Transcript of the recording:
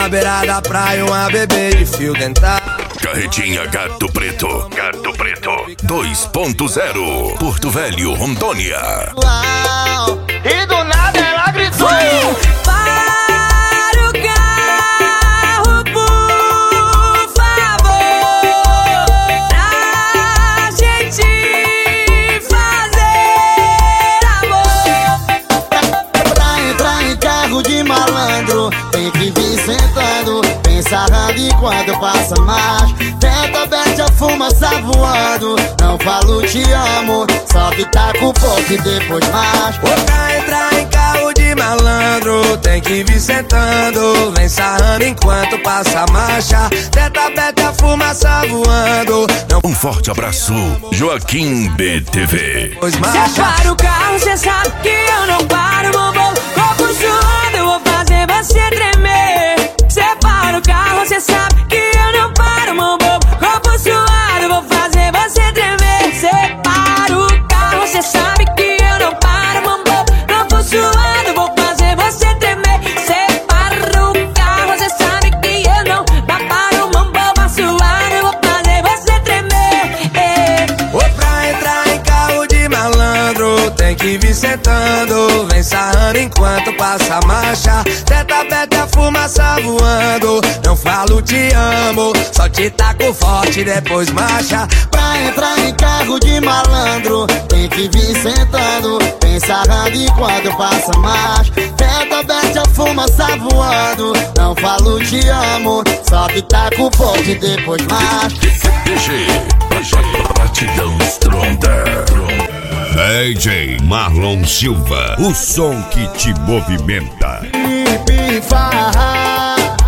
Na beira da praia, uma bebê de fio dental. Carretinha Gato Preto. Gato Preto 2.0. Porto Velho, Rondônia. Uau, e do nada ela gritou: para o carro, por favor, pra gente fazer amor. Pra entrar em carro de malandro, tem que vir sentando, bem sarrando enquanto passa mais. Tenta, bete a fumaça voando, não falo te amo, só que tá com pouco e depois mais. Pra entrar em carro de malandro, tem que vir sentando, vem sarrando enquanto passa a marcha. Tenta, bete a fumaça voando, não. Um forte abraço, Joaquim BTV. Pois Cê marcha. para o carro, cê sabe que eu não paro, bombom. Corpo suando, eu vou fazer você tremer. Cê para o carro, cê sabe que eu não paro, bombom. Corpo suado, eu vou fazer você tremer. Cê para o carro, cê sabe que eu não paro, bombom. Corpo suado, eu vou fazer você tremer. Cê para o carro, cê sabe que eu não paro, bombom. Suado, eu vou fazer você tremer. Pra entrar em carro de malandro, tem que vir sentando, vem sarrando enquanto passa a marcha. Tenta, bete a fumaça voando, não falo te amo, só te taco forte depois marcha. Pra entrar em carro de malandro, tem que vir sentando, bem sarrando enquanto passa mais. Tenta, bete a fumaça voando, não falo te amo, só que tá com pouco e depois mais. DG, Batidão Stronda. DJ Marlon Silva, o som que te movimenta. Pifarra,